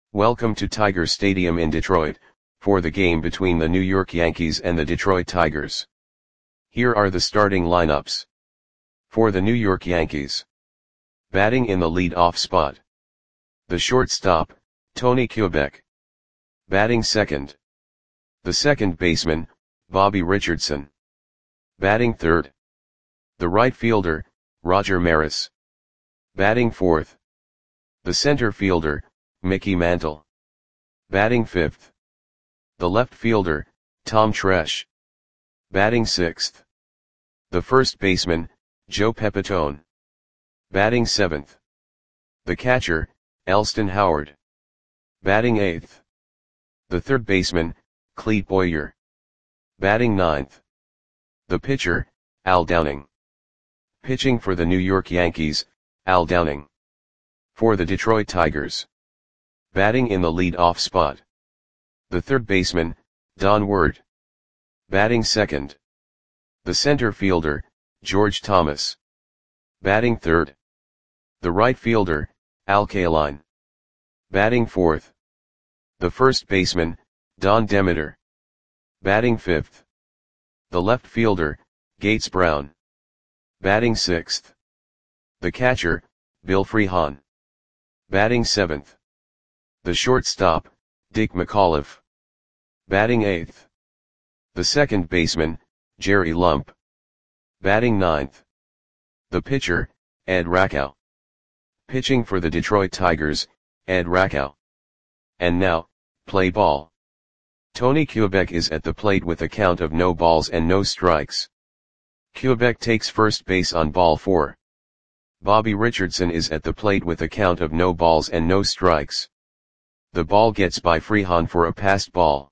Welcome to Tiger Stadium in Detroit, for the game between the New York Yankees and the Detroit Tigers. Here are the starting lineups. For the New York Yankees. Batting in the lead-off spot. The shortstop, Tony Kubek. Batting second. The second baseman, Bobby Richardson. Batting third. The right fielder, Roger Maris. Batting fourth. The center fielder, Mickey Mantle. Batting fifth. The left fielder, Tom Tresh. Batting sixth. The first baseman, Joe Pepitone. Batting seventh. The catcher, Elston Howard. Batting eighth. The third baseman, Clete Boyer. Batting ninth. The pitcher, Al Downing. Pitching for the New York Yankees, Al Downing. For the Detroit Tigers. Batting in the lead-off spot. The third baseman, Don Ward. Batting second. The center fielder, George Thomas. Batting third. The right fielder, Al Kaline. Batting fourth. The first baseman, Don Demeter. Batting fifth. The left fielder, Gates Brown. Batting sixth. The catcher, Bill Freehan. Batting seventh. The shortstop, Dick McAuliffe. Batting eighth. The second baseman, Jerry Lump. Batting ninth. The pitcher, Ed Rakow. Pitching for the Detroit Tigers, Ed Rakow. And now, play ball. Tony Kubek is at the plate with a count of no balls and no strikes. Kubek takes first base on ball 4. Bobby Richardson is at the plate with a count of no balls and no strikes. The ball gets by Freehan for a passed ball.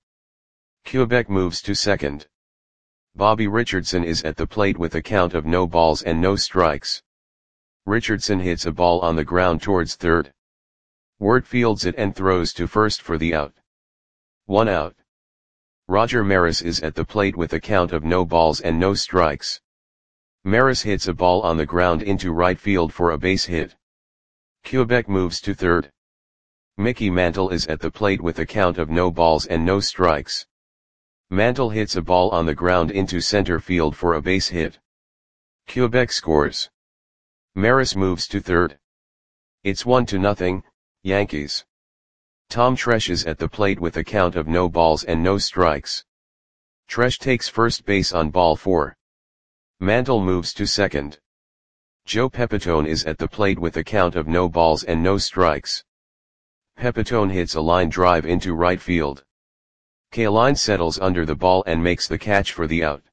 Kubek moves to second. Bobby Richardson is at the plate with a count of no balls and no strikes. Richardson hits a ball on the ground towards third. Ward fields it and throws to first for the out. 1 out. Roger Maris is at the plate with a count of no balls and no strikes. Maris hits a ball on the ground into right field for a base hit. Kubek moves to third. Mickey Mantle is at the plate with a count of no balls and no strikes. Mantle hits a ball on the ground into center field for a base hit. Kubek scores. Maris moves to third. It's 1-0, Yankees. Tom Tresh is at the plate with a count of no balls and no strikes. Tresh takes first base on ball 4. Mantle moves to second. Joe Pepitone is at the plate with a count of no balls and no strikes. Pepitone hits a line drive into right field. Kaline settles under the ball and makes the catch for the out.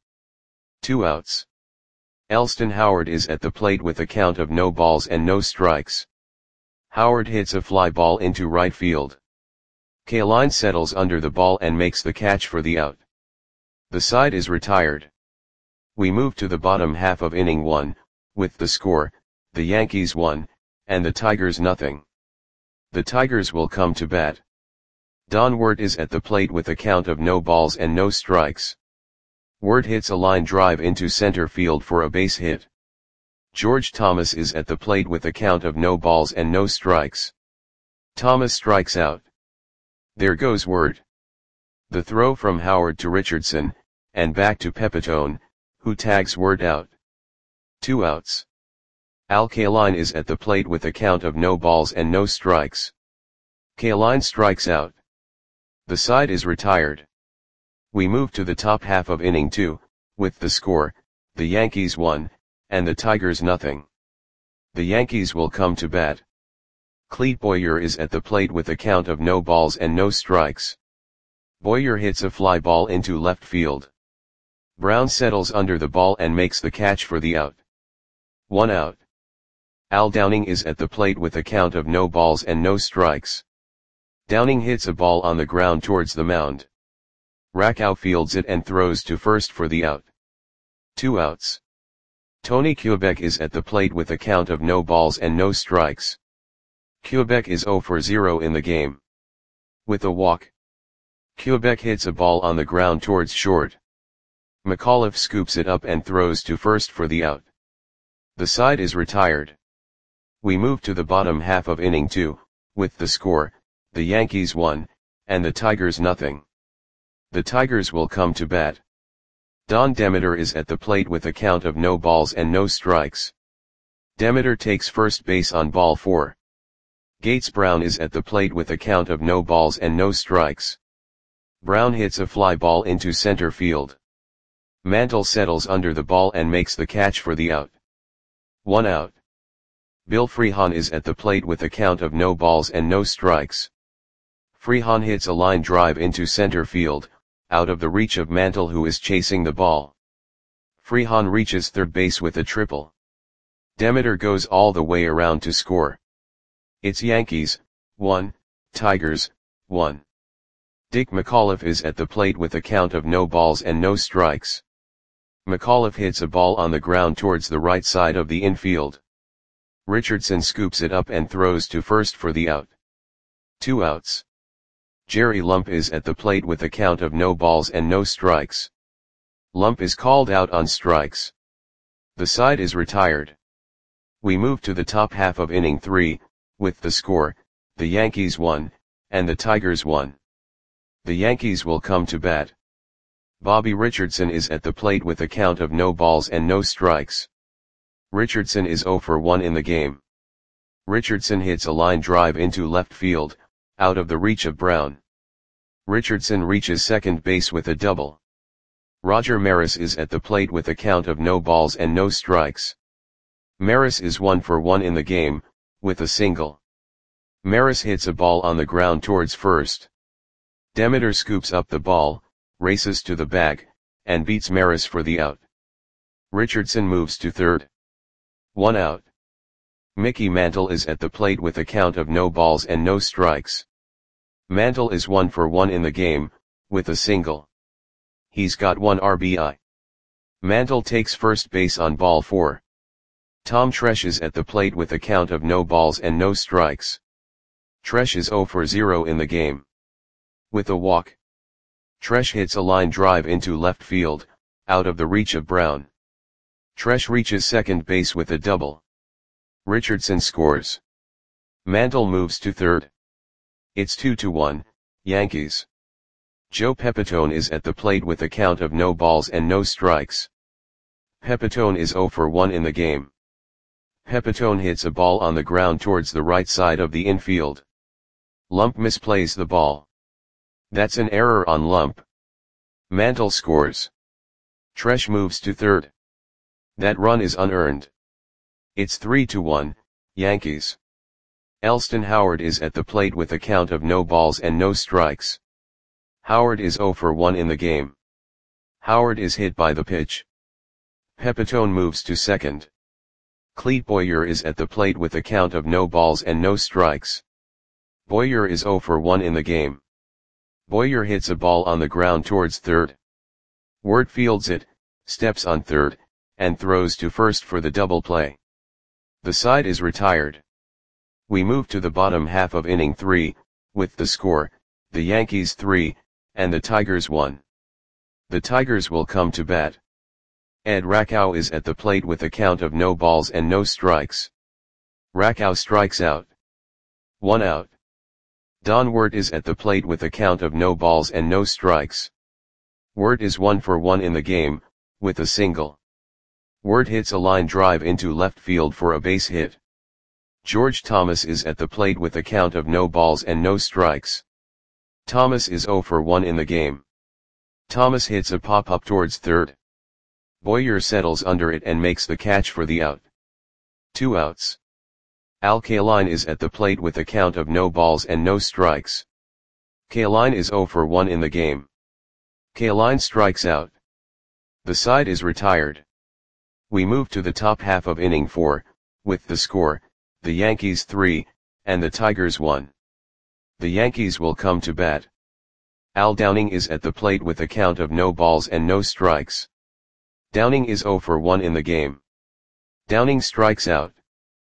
2 outs. Elston Howard is at the plate with a count of no balls and no strikes. Howard hits a fly ball into right field. Kaline settles under the ball and makes the catch for the out. The side is retired. We move to the bottom half of inning 1, with the score, the Yankees 1, and the Tigers nothing. The Tigers will come to bat. Don Ward is at the plate with a count of no balls and no strikes. Ward hits a line drive into center field for a base hit. George Thomas is at the plate with a count of no balls and no strikes. Thomas strikes out. There goes Ward. The throw from Howard to Richardson, and back to Pepitone, who tags Ward out. 2 outs. Al Kaline is at the plate with a count of no balls and no strikes. Kaline strikes out. The side is retired. We move to the top half of inning 2, with the score, the Yankees 1, and the Tigers nothing. The Yankees will come to bat. Clete Boyer is at the plate with a count of no balls and no strikes. Boyer hits a fly ball into left field. Brown settles under the ball and makes the catch for the out. 1 out. Al Downing is at the plate with a count of no balls and no strikes. Downing hits a ball on the ground towards the mound. Rakow fields it and throws to first for the out. 2 outs. Tony Kubek is at the plate with a count of no balls and no strikes. Kubek is 0 for 0 in the game. With a walk. Kubek hits a ball on the ground towards short. McAuliffe scoops it up and throws to first for the out. The side is retired. We move to the bottom half of inning 2, with the score, the Yankees 1, and the Tigers nothing. The Tigers will come to bat. Don Demeter is at the plate with a count of no balls and no strikes. Demeter takes first base on ball 4. Gates Brown is at the plate with a count of no balls and no strikes. Brown hits a fly ball into center field. Mantle settles under the ball and makes the catch for the out. 1 out. Bill Freehan is at the plate with a count of no balls and no strikes. Freehan hits a line drive into center field, out of the reach of Mantle, who is chasing the ball. Freehan reaches third base with a triple. Demeter goes all the way around to score. It's Yankees 1, Tigers 1. Dick McAuliffe is at the plate with a count of no balls and no strikes. McAuliffe hits a ball on the ground towards the right side of the infield. Richardson scoops it up and throws to first for the out. 2 outs. Jerry Lump is at the plate with a count of no balls and no strikes. Lump is called out on strikes. The side is retired. We move to the top half of inning 3, with the score, the Yankees 1, and the Tigers 1. The Yankees will come to bat. Bobby Richardson is at the plate with a count of no balls and no strikes. Richardson is 0 for 1 in the game. Richardson hits a line drive into left field, out of the reach of Brown. Richardson reaches second base with a double. Roger Maris is at the plate with a count of no balls and no strikes. Maris is 1 for 1 in the game, with a single. Maris hits a ball on the ground towards first. Demeter scoops up the ball, races to the bag, and beats Maris for the out. Richardson moves to third. 1 out. Mickey Mantle is at the plate with a count of no balls and no strikes. Mantle is 1 for 1 in the game, with a single. He's got 1 RBI. Mantle takes first base on ball 4. Tom Tresh is at the plate with a count of no balls and no strikes. Tresh is 0 for 0 in the game. With a walk. Tresh hits a line drive into left field, out of the reach of Brown. Tresh reaches second base with a double. Richardson scores. Mantle moves to third. It's 2-1, Yankees. Joe Pepitone is at the plate with a count of no balls and no strikes. Pepitone is 0 for 1 in the game. Pepitone hits a ball on the ground towards the right side of the infield. Lump misplays the ball. That's an error on Lump. Mantle scores. Tresh moves to third. That run is unearned. It's 3-1, Yankees. Elston Howard is at the plate with a count of no balls and no strikes. Howard is 0 for 1 in the game. Howard is hit by the pitch. Pepitone moves to second. Clete Boyer is at the plate with a count of no balls and no strikes. Boyer is 0 for 1 in the game. Boyer hits a ball on the ground towards third. Wirt fields it, steps on third, and throws to first for the double play. The side is retired. We move to the bottom half of inning 3, with the score, the Yankees 3, and the Tigers 1. The Tigers will come to bat. Ed Rakow is at the plate with a count of no balls and no strikes. Rakow strikes out. 1 out. Don Wirt is at the plate with a count of no balls and no strikes. Wirt is 1 for 1 in the game, with a single. Wirt hits a line drive into left field for a base hit. George Thomas is at the plate with a count of no balls and no strikes. Thomas is 0 for 1 in the game. Thomas hits a pop-up towards third. Boyer settles under it and makes the catch for the out. 2 outs. Al Kaline is at the plate with a count of no balls and no strikes. Kaline is 0 for 1 in the game. Kaline strikes out. The side is retired. We move to the top half of inning 4, with the score, the Yankees 3, and the Tigers 1. The Yankees will come to bat. Al Downing is at the plate with a count of no balls and no strikes. Downing is 0 for 1 in the game. Downing strikes out.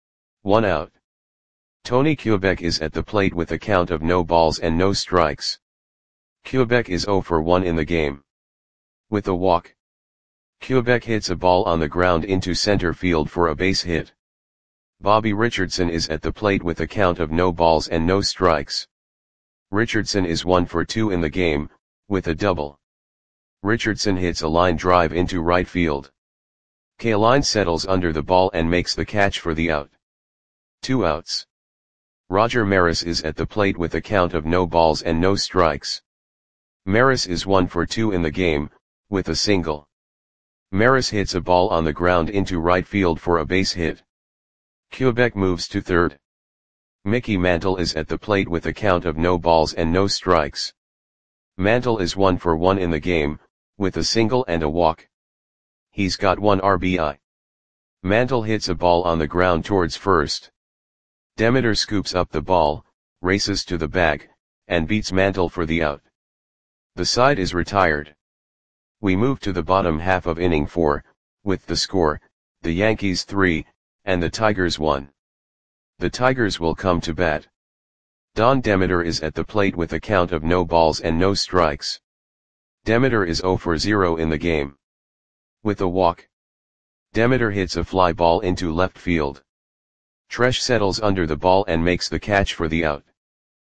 1 out. Tony Kubek is at the plate with a count of no balls and no strikes. Kubek is 0 for 1 in the game. With a walk. Kubek hits a ball on the ground into center field for a base hit. Bobby Richardson is at the plate with a count of no balls and no strikes. Richardson is 1 for 2 in the game, with a double. Richardson hits a line drive into right field. Kaline settles under the ball and makes the catch for the out. 2 outs. Roger Maris is at the plate with a count of no balls and no strikes. Maris is 1 for 2 in the game, with a single. Maris hits a ball on the ground into right field for a base hit. Quebec moves to third. Mickey Mantle is at the plate with a count of no balls and no strikes. Mantle is 1 for 1 in the game, with a single and a walk. He's got 1 RBI. Mantle hits a ball on the ground towards first. Demeter scoops up the ball, races to the bag, and beats Mantle for the out. The side is retired. We move to the bottom half of inning 4, with the score, the Yankees 3, and the Tigers 1. The Tigers will come to bat. Don Demeter is at the plate with a count of no balls and no strikes. Demeter is 0 for 0 in the game. With a walk. Demeter hits a fly ball into left field. Tresh settles under the ball and makes the catch for the out.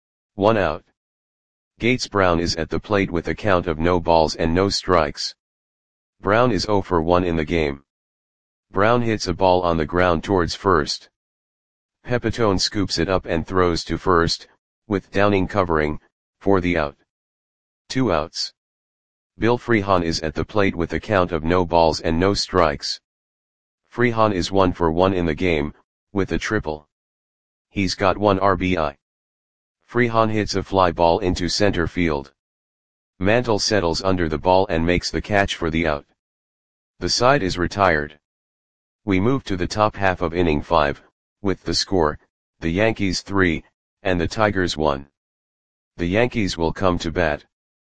1 out. Gates Brown is at the plate with a count of no balls and no strikes. Brown is 0 for 1 in the game. Brown hits a ball on the ground towards first. Pepitone scoops it up and throws to first, with Downing covering, for the out. 2 outs. Bill Freehan is at the plate with a count of no balls and no strikes. Freehan is 1 for 1 in the game, with a triple. He's got 1 RBI. Freehan hits a fly ball into center field. Mantle settles under the ball and makes the catch for the out. The side is retired. We move to the top half of inning 5, with the score, the Yankees 3, and the Tigers 1. The Yankees will come to bat.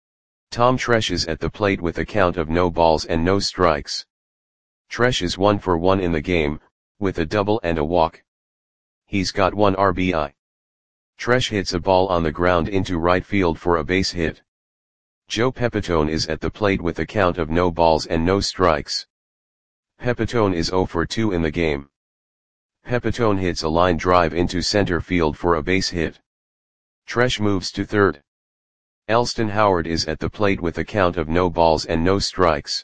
Tom Tresh is at the plate with a count of no balls and no strikes. Tresh is 1 for 1 in the game, with a double and a walk. He's got 1 RBI. Tresh hits a ball on the ground into right field for a base hit. Joe Pepitone is at the plate with a count of no balls and no strikes. Pepitone is 0 for 2 in the game. Pepitone hits a line drive into center field for a base hit. Tresh moves to third. Elston Howard is at the plate with a count of no balls and no strikes.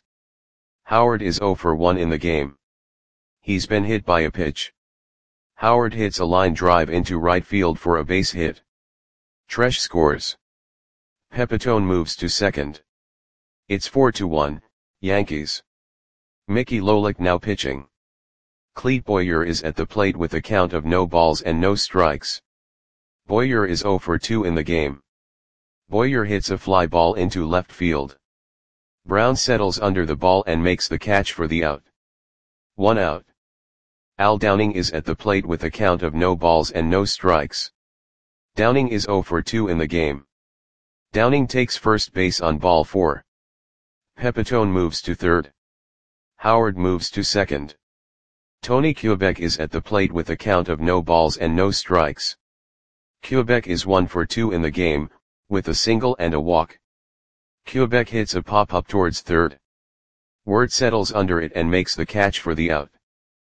Howard is 0 for 1 in the game. He's been hit by a pitch. Howard hits a line drive into right field for a base hit. Tresh scores. Pepitone moves to second. It's 4-1, Yankees. Mickey Lolich now pitching. Clete Boyer is at the plate with a count of no balls and no strikes. Boyer is 0 for 2 in the game. Boyer hits a fly ball into left field. Brown settles under the ball and makes the catch for the out. 1 out. Al Downing is at the plate with a count of no balls and no strikes. Downing is 0 for 2 in the game. Downing takes first base on ball 4. Pepitone moves to third. Howard moves to second. Tony Quebec is at the plate with a count of no balls and no strikes. Quebec is 1 for 2 in the game, with a single and a walk. Quebec hits a pop-up towards third. Wirt settles under it and makes the catch for the out.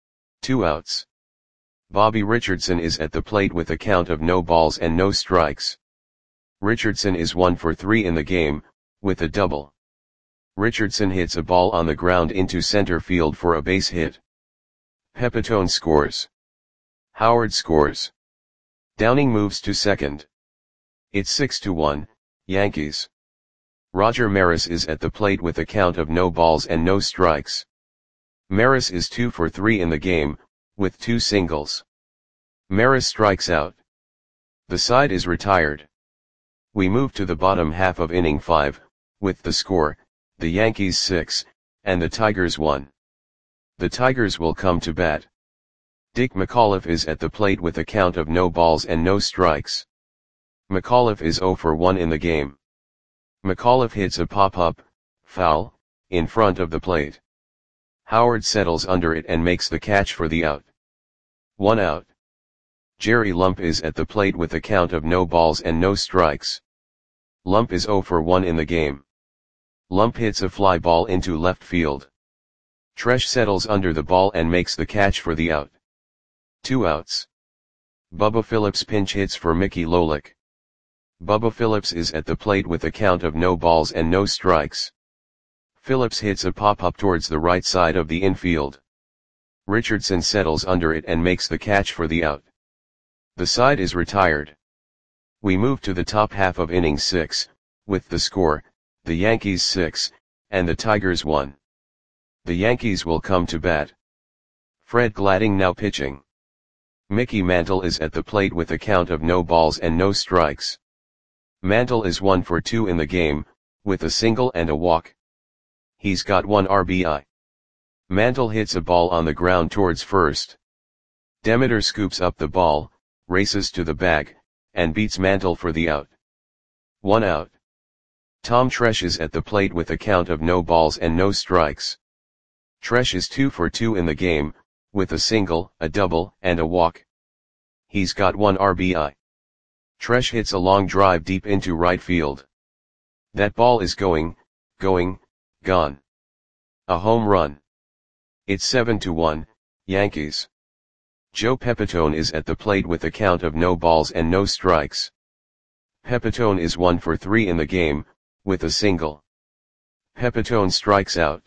2 outs. Bobby Richardson is at the plate with a count of no balls and no strikes. Richardson is 1 for 3 in the game, with a double. Richardson hits a ball on the ground into center field for a base hit. Pepitone scores. Howard scores. Downing moves to second. It's 6-1, Yankees. Roger Maris is at the plate with a count of no balls and no strikes. Maris is 2 for 3 in the game, with 2 singles. Maris strikes out. The side is retired. We move to the bottom half of inning 5, with the score, the Yankees 6, and the Tigers 1. The Tigers will come to bat. Dick McAuliffe is at the plate with a count of no balls and no strikes. McAuliffe is 0 for 1 in the game. McAuliffe hits a pop-up, foul, in front of the plate. Howard settles under it and makes the catch for the out. 1 out. Jerry Lump is at the plate with a count of no balls and no strikes. Lump is 0 for 1 in the game. Lump hits a fly ball into left field. Tresh settles under the ball and makes the catch for the out. 2 outs. Bubba Phillips pinch hits for Mickey Lolich. Bubba Phillips is at the plate with a count of no balls and no strikes. Phillips hits a pop-up towards the right side of the infield. Richardson settles under it and makes the catch for the out. The side is retired. We move to the top half of inning 6, with the score, the Yankees 6, and the Tigers 1. The Yankees will come to bat. Fred Gladding now pitching. Mickey Mantle is at the plate with a count of no balls and no strikes. Mantle is 1 for 2 in the game, with a single and a walk. He's got 1 RBI. Mantle hits a ball on the ground towards first. Demeter scoops up the ball, races to the bag, and beats Mantle for the out. 1 out. Tom Tresh is at the plate with a count of no balls and no strikes. Tresh is 2 for 2 in the game, with a single, a double, and a walk. He's got 1 RBI. Tresh hits a long drive deep into right field. That ball is going, gone. A home run. It's 7-1, Yankees. Joe Pepitone is at the plate with a count of no balls and no strikes. Pepitone is 1 for 3 in the game, with a single. Pepitone strikes out.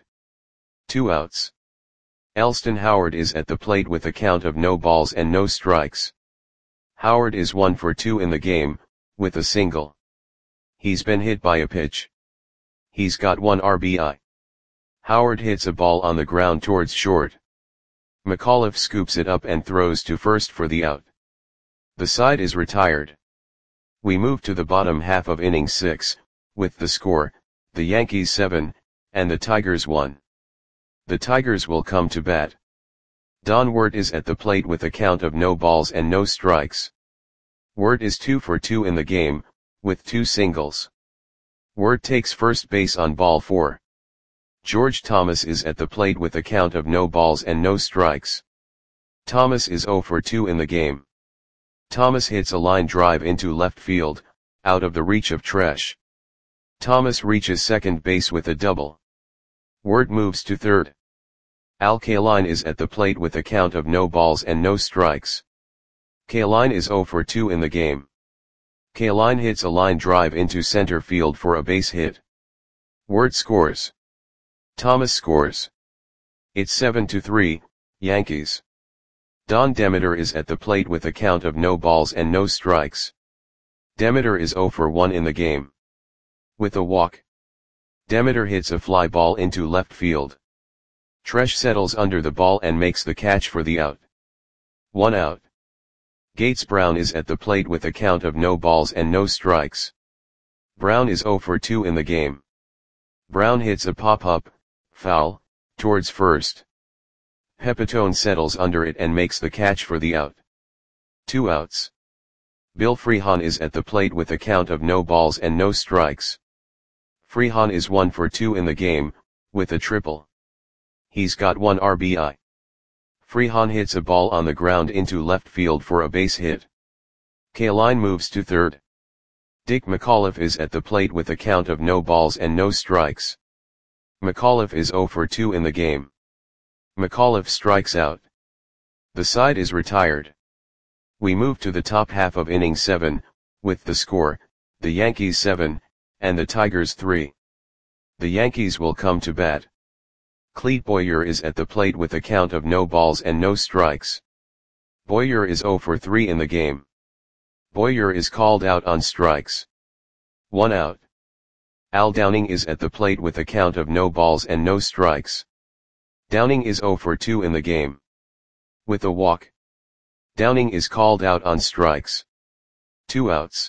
2 outs. Elston Howard is at the plate with a count of no balls and no strikes. Howard is 1 for 2 in the game, with a single. He's been hit by a pitch. He's got 1 RBI. Howard hits a ball on the ground towards short. McAuliffe scoops it up and throws to first for the out. The side is retired. We move to the bottom half of inning 6, with the score, the Yankees 7, and the Tigers 1. The Tigers will come to bat. Don Wirt is at the plate with a count of no balls and no strikes. Wirt is 2 for 2 in the game, with 2 singles. Wirt takes first base on ball 4. George Thomas is at the plate with a count of no balls and no strikes. Thomas is 0 for 2 in the game. Thomas hits a line drive into left field, out of the reach of Tresh. Thomas reaches second base with a double. Wirt moves to third. Al Kaline is at the plate with a count of no balls and no strikes. Kaline is 0 for 2 in the game. Kaline hits a line drive into center field for a base hit. Wirt scores. Thomas scores. It's 7-3, Yankees. Don Demeter is at the plate with a count of no balls and no strikes. Demeter is 0 for 1 in the game. With a walk. Demeter hits a fly ball into left field. Tresh settles under the ball and makes the catch for the out. 1 out. Gates Brown is at the plate with a count of no balls and no strikes. Brown is 0 for 2 in the game. Brown hits a pop-up, foul, towards first. Pepitone settles under it and makes the catch for the out. 2 outs. Bill Freehan is at the plate with a count of no balls and no strikes. Freehan is 1 for 2 in the game, with a triple. He's got 1 RBI. Freehan hits a ball on the ground into left field for a base hit. Kaline moves to third. Dick McAuliffe is at the plate with a count of no balls and no strikes. McAuliffe is 0 for 2 in the game. McAuliffe strikes out. The side is retired. We move to the top half of inning 7, with the score, the Yankees 7, and the Tigers 3. The Yankees will come to bat. Clete Boyer is at the plate with a count of no balls and no strikes. Boyer is 0 for 3 in the game. Boyer is called out on strikes. 1 out. Al Downing is at the plate with a count of no balls and no strikes. Downing is 0 for 2 in the game. With a walk. Downing is called out on strikes. 2 outs.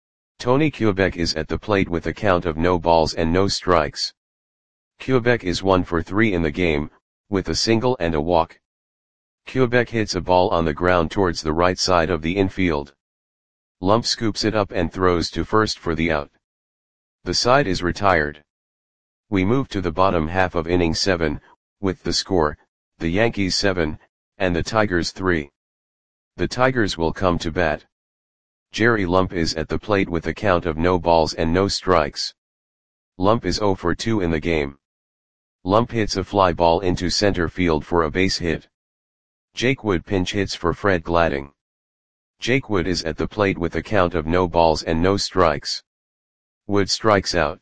Tony Kubek is at the plate with a count of no balls and no strikes. Kubek is 1 for 3 in the game, with a single and a walk. Kubek hits a ball on the ground towards the right side of the infield. Lump scoops it up and throws to first for the out. The side is retired. We move to the bottom half of inning 7, with the score, the Yankees 7, and the Tigers 3. The Tigers will come to bat. Jerry Lump is at the plate with a count of no balls and no strikes. Lump is 0 for 2 in the game. Lump hits a fly ball into center field for a base hit. Jake Wood pinch hits for Fred Gladding. Jake Wood is at the plate with a count of no balls and no strikes. Wood strikes out.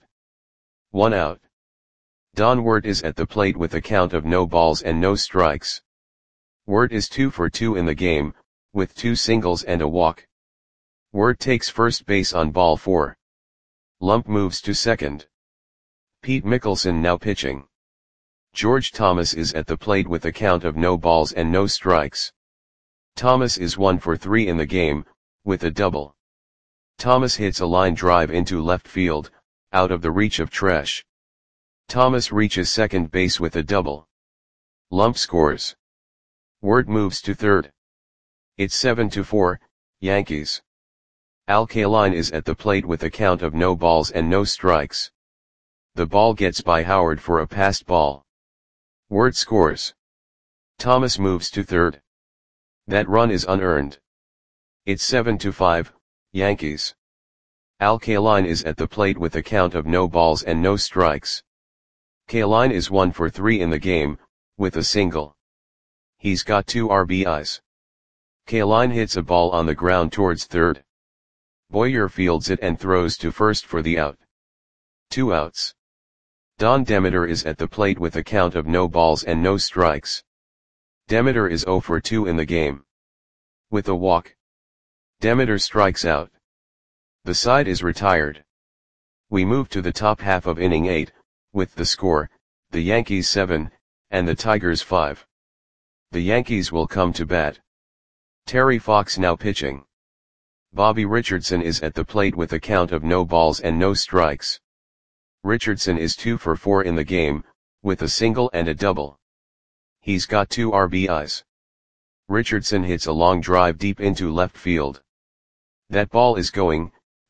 1 out. Don Wert is at the plate with a count of no balls and no strikes. Wert is 2 for 2 in the game, with 2 singles and a walk. Wert takes first base on ball 4. Lump moves to second. Pete Mickelson now pitching. George Thomas is at the plate with a count of no balls and no strikes. Thomas is 1 for 3 in the game, with a double. Thomas hits a line drive into left field, out of the reach of Tresh. Thomas reaches second base with a double. Lump scores. Wert moves to third. It's 7-4, Yankees. Al Kaline is at the plate with a count of no balls and no strikes. The ball gets by Howard for a passed ball. Wert scores. Thomas moves to third. That run is unearned. It's 7-5, Yankees. Al Kaline is at the plate with a count of no balls and no strikes. Kaline is 1 for 3 in the game, with a single. He's got 2 RBIs. Kaline hits a ball on the ground towards third. Boyer fields it and throws to first for the out. 2 outs. Don Demeter is at the plate with a count of no balls and no strikes. Demeter is 0 for 2 in the game. With a walk. Demeter strikes out. The side is retired. We move to the top half of inning 8, with the score, the Yankees 7, and the Tigers 5. The Yankees will come to bat. Terry Fox now pitching. Bobby Richardson is at the plate with a count of no balls and no strikes. Richardson is 2 for 4 in the game, with a single and a double. He's got 2 RBIs. Richardson hits a long drive deep into left field. That ball is gone.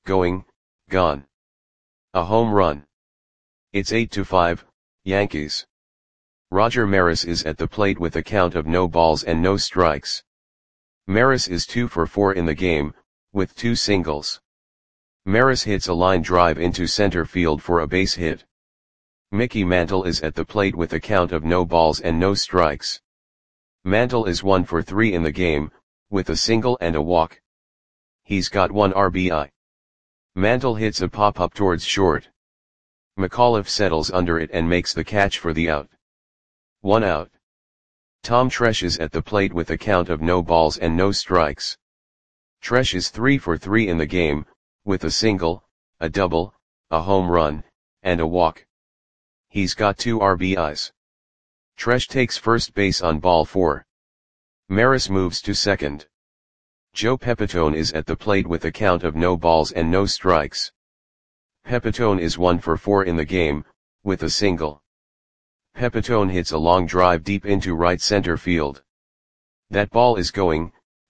A home run. It's 8-5, Yankees. Roger Maris is at the plate with a count of no balls and no strikes. Maris is 2 for 4 in the game, with 2 singles. Maris hits a line drive into center field for a base hit. Mickey Mantle is at the plate with a count of no balls and no strikes. Mantle is 1 for 3 in the game, with a single and a walk. He's got 1 RBI. Mantle hits a pop-up towards short. McAuliffe settles under it and makes the catch for the out. 1 out. Tom Tresh is at the plate with a count of no balls and no strikes. Tresh is 3 for 3 in the game, with a single, a double, a home run, and a walk. He's got 2 RBIs. Tresh takes first base on ball 4. Maris moves to second. Joe Pepitone is at the plate with a count of no balls and no strikes. Pepitone is 1 for 4 in the game, with a single. Pepitone hits a long drive deep into right center field. That ball is gone.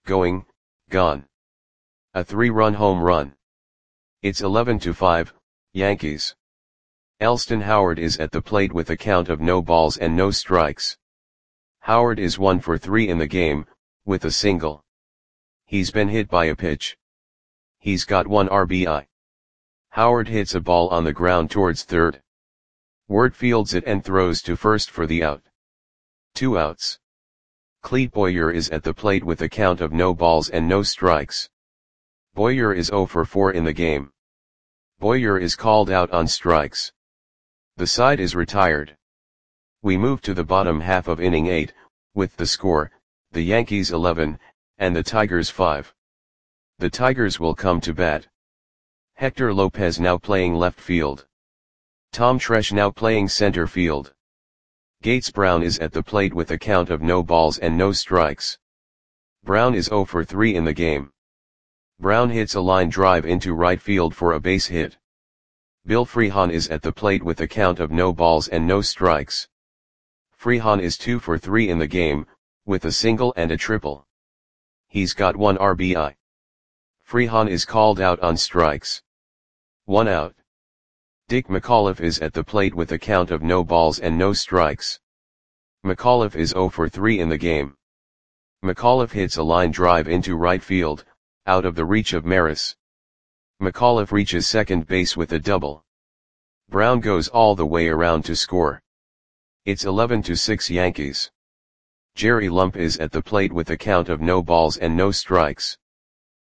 A 3-run home run. It's 11-5, Yankees. Elston Howard is at the plate with a count of no balls and no strikes. Howard is 1 for 3 in the game, with a single. He's been hit by a pitch. He's got 1 RBI. Howard hits a ball on the ground towards third. Wert fields it and throws to first for the out. 2 outs. Clete Boyer is at the plate with a count of no balls and no strikes. Boyer is 0 for 4 in the game. Boyer is called out on strikes. The side is retired. We move to the bottom half of inning 8, with the score, the Yankees 11, and the Tigers 5. The Tigers will come to bat. Hector Lopez now playing left field. Tom Tresh now playing center field. Gates Brown is at the plate with a count of no balls and no strikes. Brown is 0 for 3 in the game. Brown hits a line drive into right field for a base hit. Bill Freehan is at the plate with a count of no balls and no strikes. Freehan is 2 for 3 in the game, with a single and a triple. He's got 1 RBI. Freehan is called out on strikes. 1 out. Dick McAuliffe is at the plate with a count of no balls and no strikes. McAuliffe is 0 for 3 in the game. McAuliffe hits a line drive into right field, out of the reach of Maris. McAuliffe reaches second base with a double. Brown goes all the way around to score. It's 11-6 Yankees. Jerry Lump is at the plate with a count of no balls and no strikes.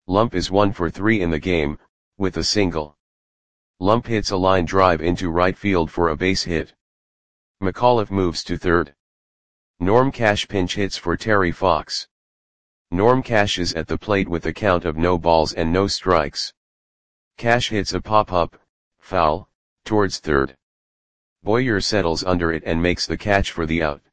Lump is 1 for 3 in the game, with a single. Lump hits a line drive into right field for a base hit. McAuliffe moves to third. Norm Cash pinch hits for Terry Fox. Norm Cash is at the plate with a count of no balls and no strikes. Cash hits a pop-up, foul, towards third. Boyer settles under it and makes the catch for the out.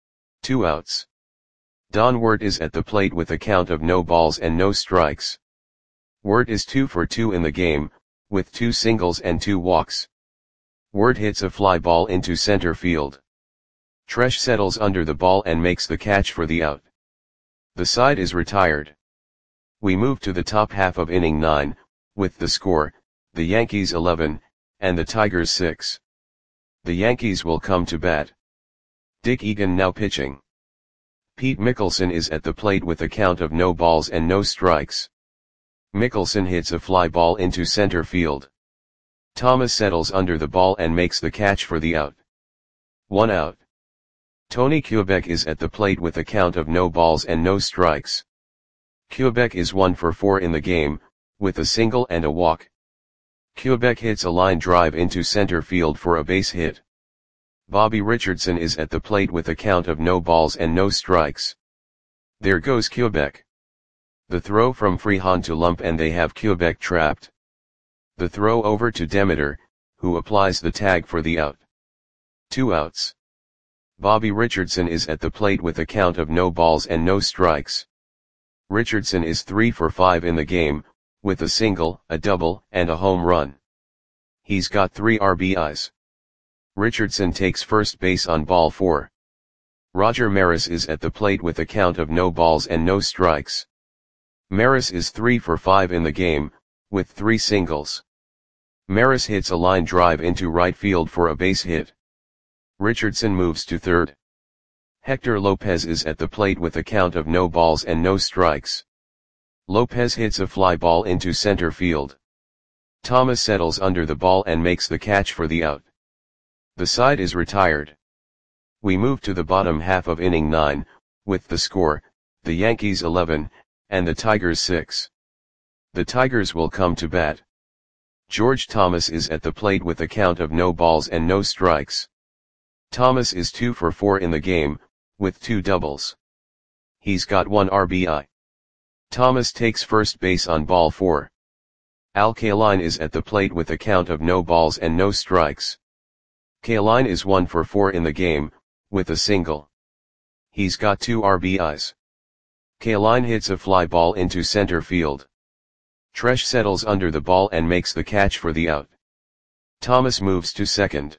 2 outs. Don Wirt is at the plate with a count of no balls and no strikes. Wirt is 2 for 2 in the game, with 2 singles and 2 walks. Wirt hits a fly ball into center field. Tresh settles under the ball and makes the catch for the out. The side is retired. We move to the top half of inning 9, with the score, the Yankees 11, and the Tigers 6. The Yankees will come to bat. Dick Egan now pitching. Pete Mickelson is at the plate with a count of no balls and no strikes. Mickelson hits a fly ball into center field. Thomas settles under the ball and makes the catch for the out. 1 out. Tony Kubek is at the plate with a count of no balls and no strikes. Kubek is 1 for 4 in the game, with a single and a walk. Kubek hits a line drive into center field for a base hit. Bobby Richardson is at the plate with a count of no balls and no strikes. There goes Kubek. The throw from Freehan to Lump and they have Kubek trapped. The throw over to Demeter, who applies the tag for the out. 2 outs. Bobby Richardson is at the plate with a count of no balls and no strikes. Richardson is 3 for 5 in the game, with a single, a double, and a home run. He's got 3 RBIs. Richardson takes first base on ball 4. Roger Maris is at the plate with a count of no balls and no strikes. Maris is 3 for 5 in the game, with 3 singles. Maris hits a line drive into right field for a base hit. Richardson moves to third. Hector Lopez is at the plate with a count of no balls and no strikes. Lopez hits a fly ball into center field. Thomas settles under the ball and makes the catch for the out. The side is retired. We move to the bottom half of inning 9, with the score, the Yankees 11, and the Tigers 6. The Tigers will come to bat. George Thomas is at the plate with a count of no balls and no strikes. Thomas is 2 for 4 in the game, with 2 doubles. He's got 1 RBI. Thomas takes first base on ball 4. Al Kaline is at the plate with a count of no balls and no strikes. Kaline is 1 for 4 in the game, with a single. He's got 2 RBIs. Kaline hits a fly ball into center field. Tresh settles under the ball and makes the catch for the out. Thomas moves to second.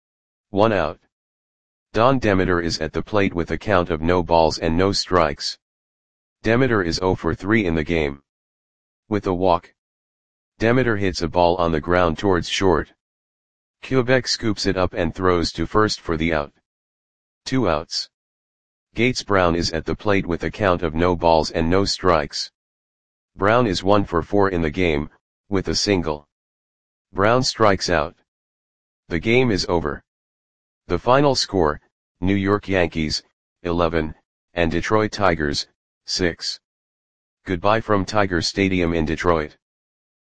1 out. Don Demeter is at the plate with a count of no balls and no strikes. Demeter is 0 for 3 in the game. With a walk. Demeter hits a ball on the ground towards short. Kubek scoops it up and throws to first for the out. 2 outs. Gates Brown is at the plate with a count of no balls and no strikes. Brown is 1 for 4 in the game, with a single. Brown strikes out. The game is over. The final score, New York Yankees, 11, and Detroit Tigers, 6. Goodbye from Tiger Stadium in Detroit.